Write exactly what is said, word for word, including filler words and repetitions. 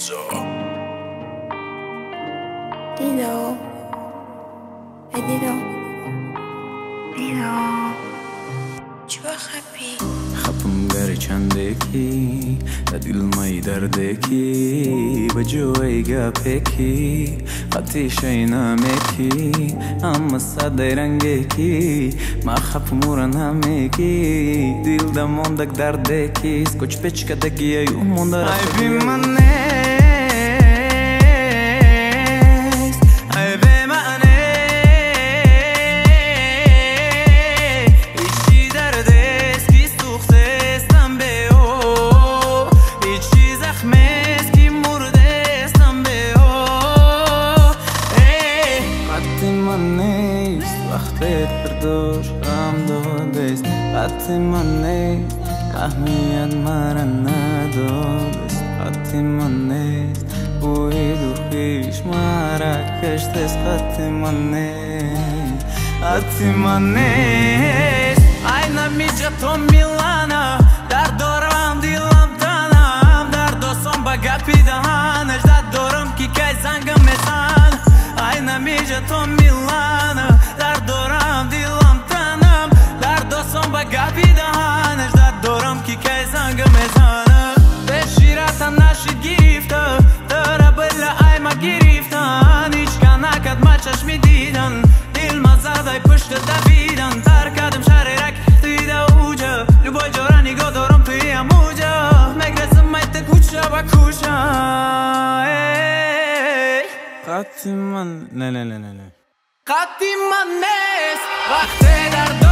دیدو ای دیدو دیدو چوە خەپی خەپم گەرچەندێکی لە دیڵمەی دەردێکی بەجۆی گاپێکی قەتی شەینامێکی ئەمە سادەی ڕەنگێکی ما خەپم وڕە نامێکی دیڵ دەمۆندەک دەردێکی سکۆچ پێچکە دەگیەی و مۆندەڕایبی منێ بردوش رام دادست قطعی من نیست اهمیت مرا ندادست قطعی من نیست بوید و خیش مرا کشتست قطعی من نیست قطعی من نیست ayna mijja tom milana dar doram dilam tanam dar dosom bagapi dahan ejdad doram ki kaj zangam mesan ayna mijja tom milana dar doram dilam tanam dar dosom bagapi dahan ejdad doram ki kaj zangam mesan به شیرتم نشید گرفته داره بله ای ما گرفتن هیچ که نکد ما چشمی دیدن دل ما زدای پشت دویدن ترکدم شریرک دیده اوجه لبای جاره نگاه دارم توی اموجه مگرسم مایت کوچه و کوچه قطعی من نه نه نه نه قطعی من نیست وقتی در